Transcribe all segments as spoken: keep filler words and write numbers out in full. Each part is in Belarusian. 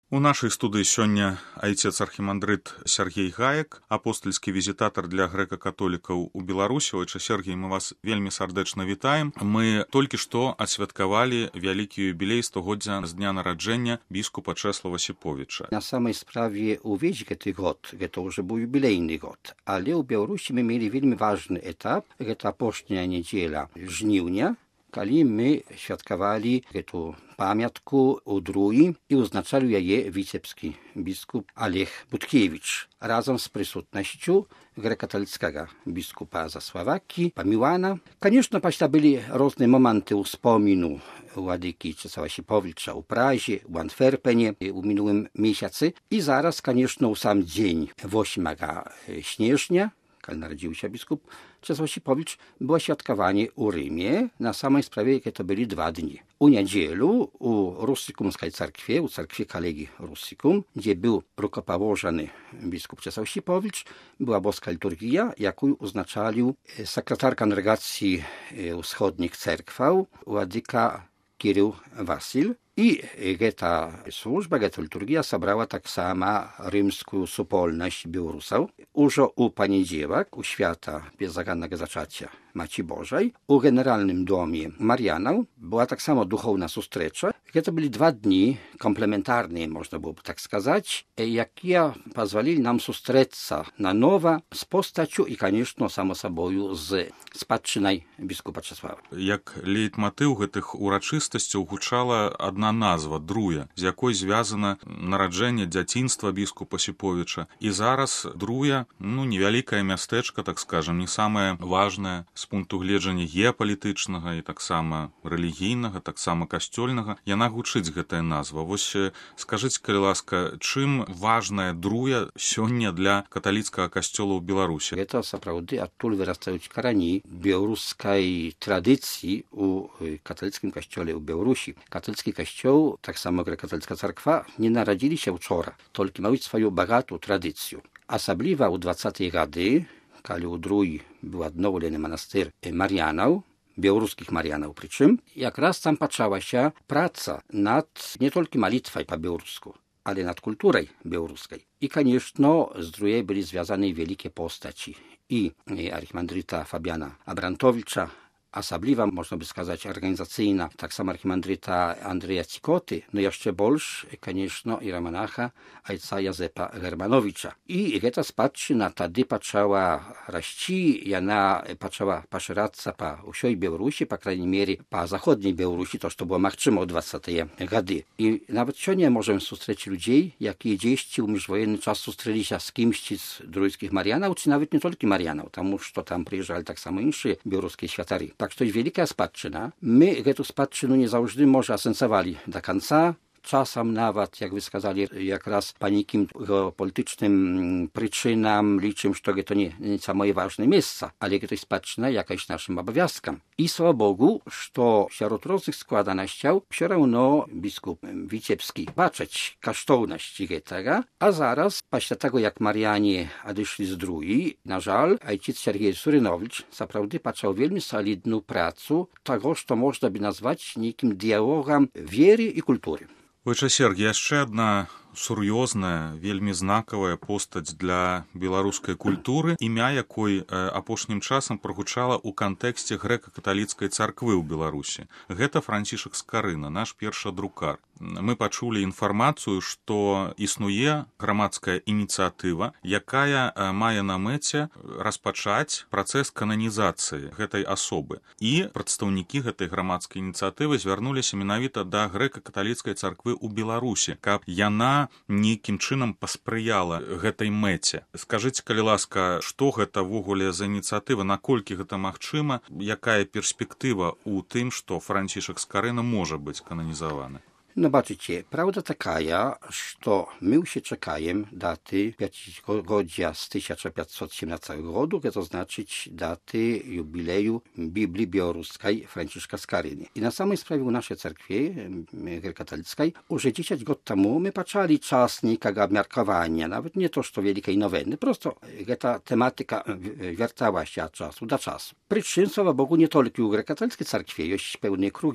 У нашай студыі сёння айцец архімандрыт Сяргей Гаек, апостальскі візітатар для грэка-католікаў у Беларусі. Ойча Сергій, мы вас вельмі сардэчна вітаем. Мы толькі што адсвяткавалі вялікі юбілей стагоддзя з дня нараджэння біскупа Чэслава Сіповіча. На самай справе увесь гэты год, гэта ўжо быў юбілейны год, але ў Беларусі мы мелі вельмі важны этап, гэта апошняя нядзеля жніўня, калі мы святкавалі гэту памятку у Друі і ўзначалі яе віцебскі біскуп Олег Буткевіч разам з прысутнасцю грэка-каталіцкага біскупа за Славакі Памілана. Канешне, пасля былі розныя моманты ўспоміну владыкі Чэслава Сіповіча ў Празе, у Антверпене у мінулым месяцы. І зараз, канешне, у сам дзень восьмага снежня, калі нарадзіўся біскуп Чэслав Сіповіч, было святкаванне ў Рыме. На самай справе гэта былі два дні. У нядзелю у Руссікумскай царкве, у царкве калегі Руссікум, дзе быў рукапаложаны біскуп Чэслав Сіповіч, была боская літургія, якую узначаліў сакратар кангрэгацыі ўсходніх церкваў владыка Кірыл Васіль. І гэта служба, гэта літургія сабрала таксама рымскую супольнасць беларусаў. Ужо ў панядзелак, у свята беззаганнага зачацця Маці Божай, у генеральным доме Мар'янаў была таксама духоўная сустрэча. Гэта былі два дні камплементарныя, можна было б так сказаць, якія пазвалілі нам сустрэцца нанова з постацю і, канешне, само сабою з спадчынай біскупа Чэслава. Як лейтматыў гэтых урачыстасцяў гучала адна назва Друя, з якой звязана нараджэнне дзяцінства біскупа Сіповіча. І зараз Друя, ну, невялікае мястэчка, так скажам, не самае важнае з пункту гледжання геапалітычнага і таксама рэлігійнага, таксама касцёльнага. Яна гучыць, гэтая назва. Вось скажыце, калі ласка, чым важная Друя сёння для каталіцкага касцёла ў Беларусі? Гэта сапраўды адтуль вырастаюць карані беларускай традыцыі у каталіцкім касцёле ў Беларусі. Каталіцкі касцёл, таксама грэка-каталіцкая царква, не нарадзіліся ўчора, толькі маюць сваю багатую традыцыю. Асабліва ў дваццатыя гады, калі ў Друі быў адноўлены манастыр Мар'янаў, беларускіх мар'янаў прычым, якраз там пачалася праца над не толькі малітвай па-беларуску, але над культурай беларускай. І, канешне, з Друей былі звязаны вялікія постаці і архімандрыта Фабіяна Абрантовіча, асабліва, можна бы сказаць, арганізацыйна, таксама архімандрыта Андрэя Цікоты, но яшчэ больш, канешне, іераманаха айца Язэпа Германовіча. І гэта спадчына тады пачала расці, яна пачала пашырацца па ўсёй Беларусі, па крайней мере, па заходняй Беларусі, то, што было магчыма ў дваццатыя гады. І нават сёння можам сустрэць людзей, якія дзесьці ў міжваенны час сустрэліся з кімсьці з друйскіх мар'янаў, ці нават не толькі мар'янаў, таму што там прыязджалі таксама іншыя беларускія святары. Так што ёсць вялікая спадчына. Мы гэту спадчыну не заўжды, можа, асэнсавалі да канца. Часам нават, як вы сказалі, якраз па нейкім геапалітычным прычынам лічым, што гэта не, не самае важнае месца, але гэта спадчына якаясь нашым абавязкам. І, слава Богу, што сярод розных складанасцяў ўсё раўно біскуп віцебскі бачаць каштоўнасці гэтага. А зараз, пасля таго, як мар'яне адышлі з Друі, на жаль, айцец Сяргей Сурыновіч сапраўды пачаў вельмі салідную працу таго, што можна бы назваць нейкім дыялогам веры і культуры. Ойча Сергій, яшчэ адна сур'ёзная, вельмі знакавая постаць для беларускай культуры, імя якой апошнім часам прагучала ў кантэксце грэка-каталіцкай царквы ў Беларусі. Гэта Францішак Скарына, наш першадрукар. Мы пачулі інфармацыю, што існуе грамадская ініцыятыва, якая мае на мэце распачаць працэс кананізацыі гэтай асобы. І прадстаўнікі гэтай грамадскай ініцыятывы звярнуліся менавіта да грэка-каталіцкай царквы ў Беларусі, каб яна нейкім чынам паспрыяла гэтай мэце. Скажыце, калі ласка, што гэта ўвогуле за ініцыятыва, наколькі гэта магчыма, якая перспектыва ў тым, што Францішак Скарына можа быць кананізаваны? No baczycie, prawda taka, że my się czekajem daty pięćdziesięciolecia z tysiąc pięćset siedemnastego roku, to znaczyć daty jubileju Biblii Białoruskiej Franciszka Skaryny. I na samej sprawie u naszej cerkwi grekokatolickiej, już dziesięć lat temu my patrzali czas niekego obmiarkowania, nawet nie to, że wielkiej noweny, prosto ta tematyka wiertała się od czasu do czasu. Przyczyn, słowa Bogu, nie tylko u grekokatolickiej cerkwi, jest pełne krugi,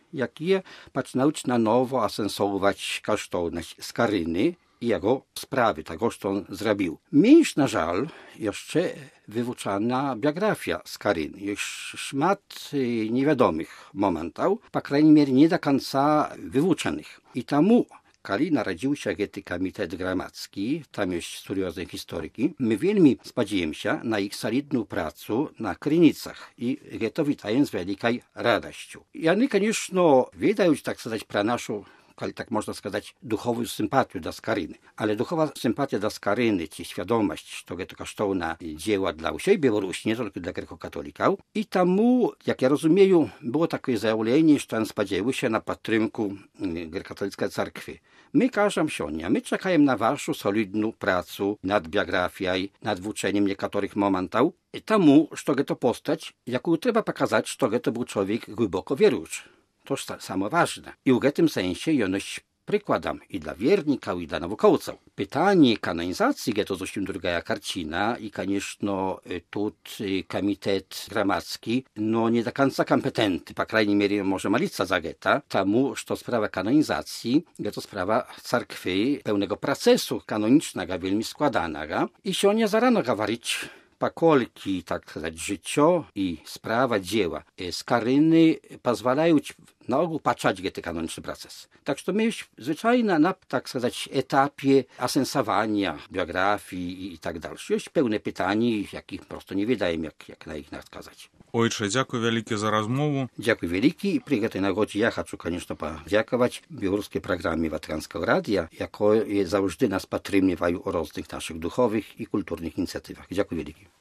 jakie zaczynać na nowo asensować kosztowność Skaryny i jego sprawy, tego, co on zrobił. Mniejsz na żal jeszcze wywuczana biografia Skaryny. Jest szmat niewiadomych momentów, po krajnej mierze nie do końca wywuczonych. I temu, kiedy narodził się gety komitet gramacki, tam jest studiozne historyki, my wielmi spodziewamy się na ich solidną pracę na krynicach i to witają z wielkiej radością. I oni, конечно, wiedają, tak сказать, про нашу, tak można сказать, duchową sympatię do Skaryny. Ale duchowa sympatia do Skaryny, czy świadomość, że to kosztowne dzieła dla usiej Białorusi, nie tylko dla grekokatolików. I temu, jak ja rozumiem, było takie zajawienie, że on spodziewał się na patrymku grekokatolickiej cerkwi. My każemy się, my czekamy na waszą solidną pracę nad biografią, nad włóczeniem niektórych momentów. I temu, że to postać, jaką trzeba pokazać, że to był człowiek głęboko wierujący. To samo ważne. I w tym sensie jest przykładem i dla wierników, i dla naukowców. Pytanie kanonizacji to zupełnie druga karcina i, конечно, tu komitet gramacki no nie do końca kompetentny, po krajnej mierze może malica za geta, temu, że sprawa kanonizacji to sprawa cerkwi, pełnego procesu kanonicznego, wielmi składanego. I się nie zarano mówić, pokolki, tak сказать, życie i sprawa dzieła Skaryny pozwalają na ogół patrzeć ten kanoniczny proces. Tak że my już zwyczajnie na, tak сказать, etapie asensowania biografii i tak dalej. Jest pełne pytań, jakich prosto nie wiedziałem, jak, jak na ich nadkazać. Ojcze, dziękuję wielkie za rozmowę. Dziękuję wielkie i przy tej nagodzie ja chcę, конечно, podziękować białoruskiej programie Watykańskiego Radia, jako zawsze nas podtrzymywają o różnych naszych duchowych i kulturnych inicjatywach. Dziękuję wielkie.